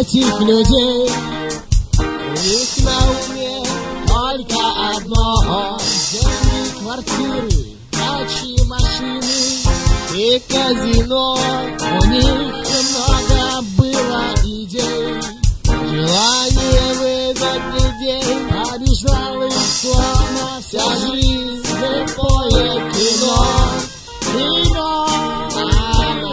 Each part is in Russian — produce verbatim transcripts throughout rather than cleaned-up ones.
этих людей. У них на уме только одно: деньги, квартиры, дачи, машины и казино. У них много было идей, желание выгодный день побеждал их, словно вся жизнь слепое кино. Кино, кино.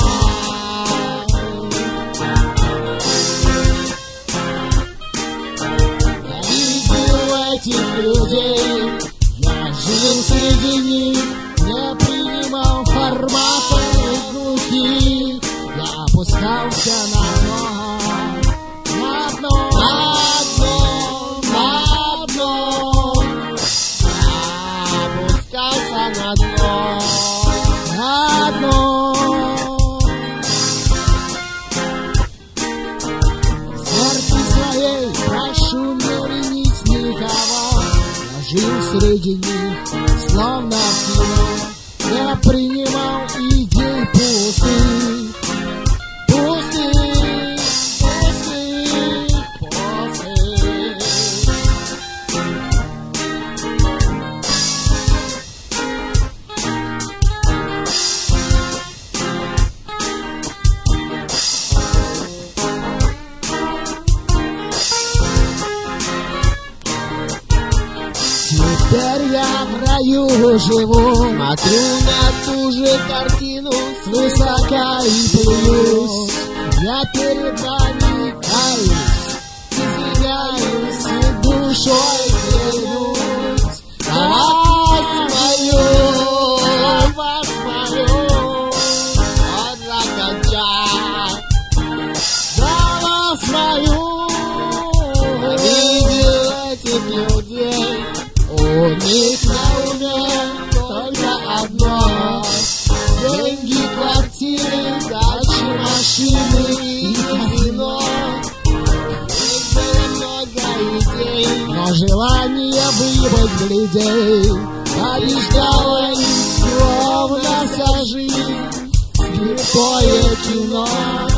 Я видел этих людей, я жил среди них, не принимал формата руки, я опускался на дно, на дно, на дно, на дно, я опускался на дно, на дно. В смерти своей прошу не винить никого, я жил среди них, словно в кино, я принимал идей пустых, пустых, пустых, пустых. Теперь я в раю живу, смотрю на ту же картину свысока и плююсь. Я перед вами каюсь, извиняюсь и душой клянусь. За вас мою, вас мою, от закача. За вас мою, видел этих людей. У них на уме только одно: деньги, квартиры, дачи, машины и казино. У них было много идей, но желание выбыть глядей побеждало их, словно вся жизнь слепое кино.